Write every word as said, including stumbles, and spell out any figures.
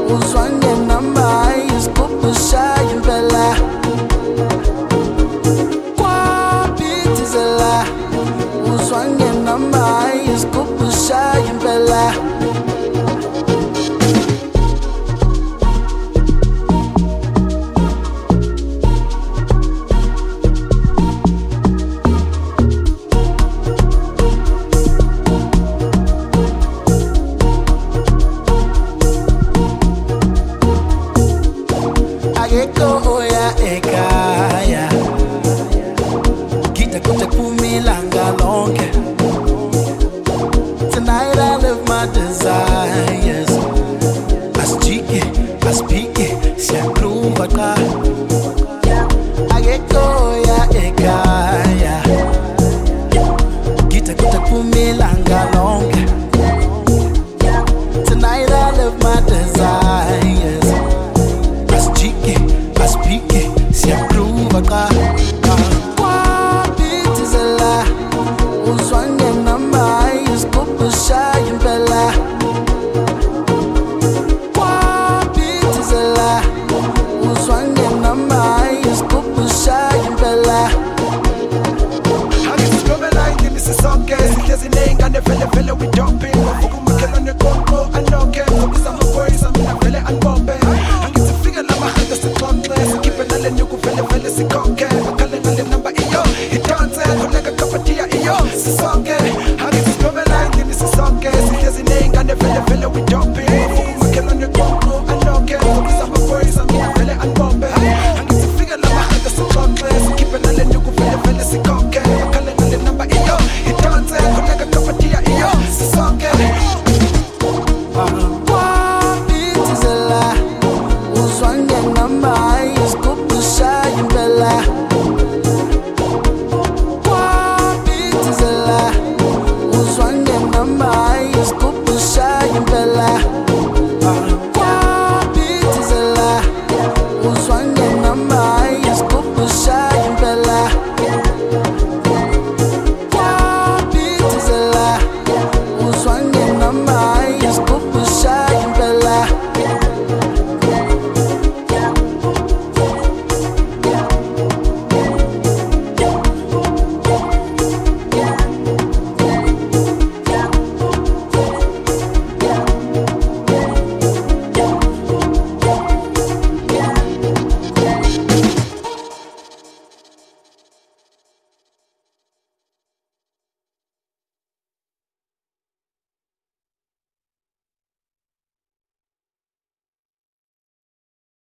uzwange namba isikupushayo impela kwapithizela uzwange namba isikupushayo impela Oya ekaya Kita kote kumilanga lonke Tonight I live my desires As cheeky, as peaky Siyakluva ka Ageko oya ekaya Kita kote kumilanga lonke Tonight I live my desires siyakluva ka kwapithizela uzwange namba isikupushayo impela kwapithizela uzwange namba isikupushayo impela angisicobela indimi sisonke sihlezi ney'ngane vele vele we jumping